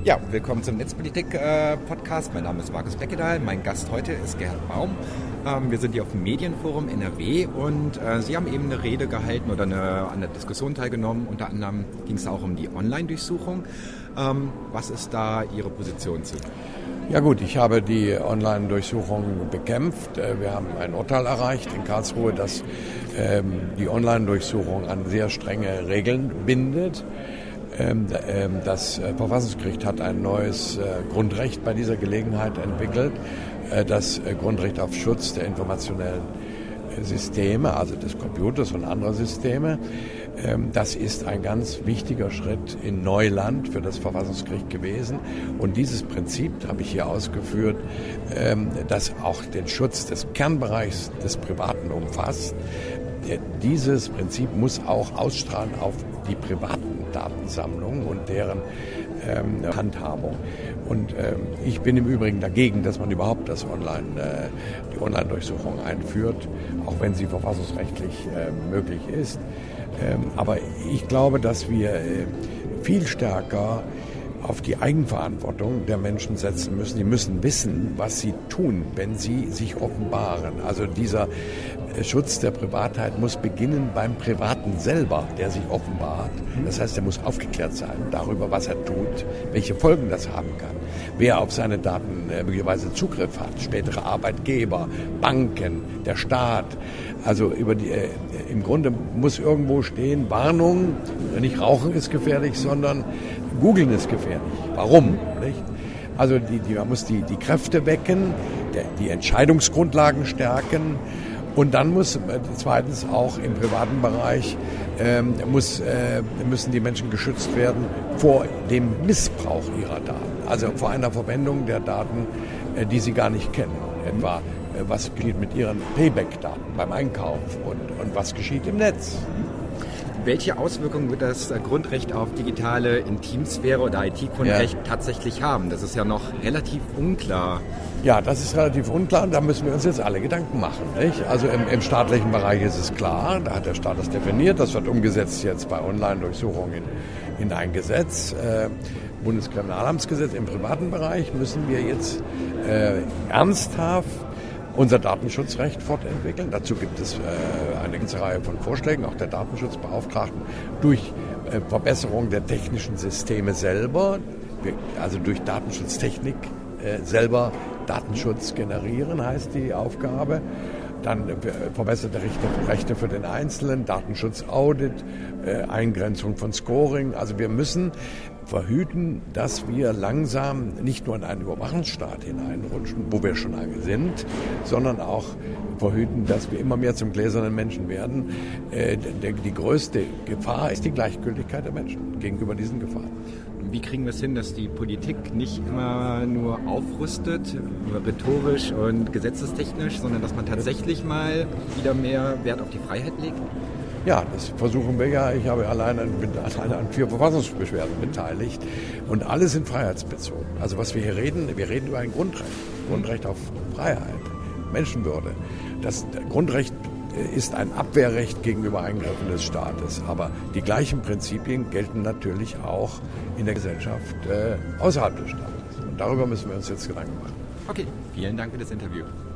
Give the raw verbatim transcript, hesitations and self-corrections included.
Ja, willkommen zum Netzpolitik-Podcast. Mein Name ist Markus Beckedahl. Mein Gast heute ist Gerhard Baum. Ähm, wir sind hier auf dem Medienforum N R W und äh, Sie haben eben eine Rede gehalten oder eine, an der Diskussion teilgenommen. Unter anderem ging es auch um die Online-Durchsuchung. Ähm, was ist da Ihre Position zu? Ja gut, ich habe die Online-Durchsuchung bekämpft. Wir haben ein Urteil erreicht in Karlsruhe, das ähm, die Online-Durchsuchung an sehr strenge Regeln bindet. Das Verfassungsgericht hat ein neues Grundrecht bei dieser Gelegenheit entwickelt, das Grundrecht auf Schutz der informationellen Systeme, also des Computers und anderer Systeme. Das ist ein ganz wichtiger Schritt in Neuland für das Verfassungsgericht gewesen. Und dieses Prinzip habe ich hier ausgeführt, das auch den Schutz des Kernbereichs des Privaten umfasst. Dieses Prinzip muss auch ausstrahlen auf die privaten Datensammlungen und deren ähm, Handhabung. Und ähm, ich bin im Übrigen dagegen, dass man überhaupt das Online, äh, die Online-Durchsuchung einführt, auch wenn sie verfassungsrechtlich äh, möglich ist. Ähm, aber ich glaube, dass wir äh, viel stärker auf die Eigenverantwortung der Menschen setzen müssen. Die müssen wissen, was sie tun, wenn sie sich offenbaren. Also dieser Schutz der Privatheit muss beginnen beim Privaten selber, der sich offenbart. Das heißt, er muss aufgeklärt sein darüber, was er tut, welche Folgen das haben kann, wer auf seine Daten möglicherweise Zugriff hat, spätere Arbeitgeber, Banken, der Staat. Also über die, äh, im Grunde muss irgendwo stehen, Warnung, nicht Rauchen ist gefährlich, sondern Googlen ist gefährlich. Warum? Nicht? Also die, die, man muss die, die Kräfte wecken, der, die Entscheidungsgrundlagen stärken. Und dann muss äh, zweitens auch im privaten Bereich ähm, muss, äh, müssen die Menschen geschützt werden vor dem Missbrauch ihrer Daten. Also vor einer Verwendung der Daten, äh, die sie gar nicht kennen. Etwa, äh, was geschieht mit ihren Payback-Daten beim Einkauf und, und was geschieht im Netz. Welche Auswirkungen wird das Grundrecht auf digitale Intimsphäre oder I T-Grundrecht ja. tatsächlich haben? Das ist ja noch relativ unklar. Ja, das ist relativ unklar und da müssen wir uns jetzt alle Gedanken machen. Nicht? Also im, im staatlichen Bereich ist es klar, da hat der Staat das definiert, das wird umgesetzt jetzt bei Online-Durchsuchungen in, in ein Gesetz, äh, Bundeskriminalamtsgesetz. Im privaten Bereich müssen wir jetzt äh, ernsthaft unser Datenschutzrecht fortentwickeln. Dazu gibt es äh, eine ganze Reihe von Vorschlägen, auch der Datenschutzbeauftragten, durch äh, Verbesserung der technischen Systeme selber, also durch Datenschutztechnik äh, selber Datenschutz generieren, heißt die Aufgabe. Dann äh, verbesserte Rechte, Rechte für den Einzelnen, Datenschutzaudit, äh, Eingrenzung von Scoring. Also wir müssen verhüten, dass wir langsam nicht nur in einen Überwachungsstaat hineinrutschen, wo wir schon lange sind, sondern auch verhüten, dass wir immer mehr zum gläsernen Menschen werden. Äh, die größte Gefahr ist die Gleichgültigkeit der Menschen gegenüber diesen Gefahren. Wie kriegen wir es hin, dass die Politik nicht immer nur aufrüstet, nur rhetorisch und gesetzestechnisch, sondern dass man tatsächlich mal wieder mehr Wert auf die Freiheit legt? Ja, das versuchen wir ja. Ich habe alleine, bin alleine an vier Verfassungsbeschwerden beteiligt und alle sind freiheitsbezogen. Also was wir hier reden, wir reden über ein Grundrecht. Grundrecht auf Freiheit, Menschenwürde. Das Grundrecht ist ein Abwehrrecht gegenüber Eingriffen des Staates. Aber die gleichen Prinzipien gelten natürlich auch in der Gesellschaft äh, außerhalb des Staates. Und darüber müssen wir uns jetzt Gedanken machen. Okay, vielen Dank für das Interview.